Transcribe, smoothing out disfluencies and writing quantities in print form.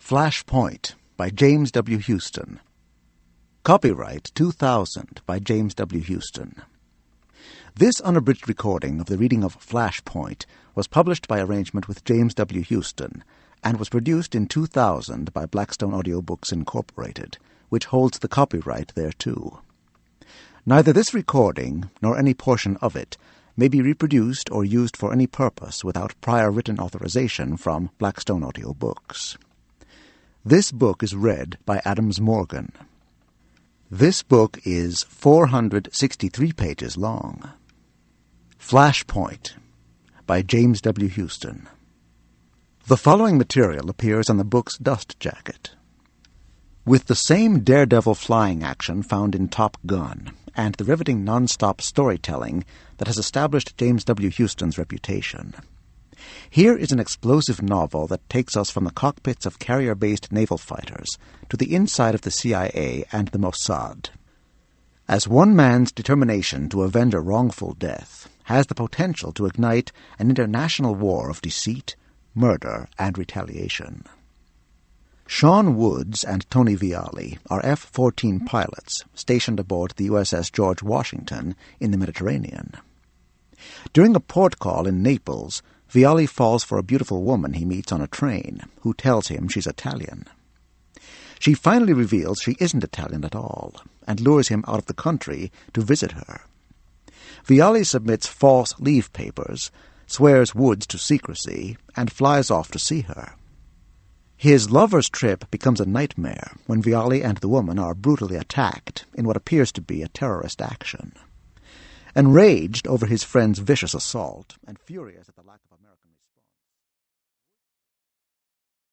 Flashpoint by James W. Houston. Copyright 2000 by James W. Houston. This unabridged recording of the reading of Flashpoint was published by arrangement with James W. Houston and was produced in 2000 by Blackstone Audiobooks Incorporated, which holds the copyright thereto. Neither this recording nor any portion of it may be reproduced or used for any purpose without prior written authorization from Blackstone Audiobooks. This book is read by Adams Morgan. This book is 463 pages long. Flashpoint by James W. Houston. The following material appears on the book's dust jacket. With the same daredevil flying action found in Top Gun and the riveting non-stop storytelling that has established James W. Houston's reputation, here is an explosive novel that takes us from the cockpits of carrier-based naval fighters to the inside of the CIA and the Mossad. As one man's determination to avenge a wrongful death has the potential to ignite an international war of deceit, murder, and retaliation. Sean Woods and Tony Vialli are F-14 pilots stationed aboard the USS George Washington in the Mediterranean. During a port call in Naples, Vialli falls for a beautiful woman he meets on a train, who tells him she's Italian. She finally reveals she isn't Italian at all, and lures him out of the country to visit her. Vialli submits false leave papers, swears Woods to secrecy, and flies off to see her. His lover's trip becomes a nightmare when Vialli and the woman are brutally attacked in what appears to be a terrorist action. Enraged over his friend's vicious assault and furious at the lack of American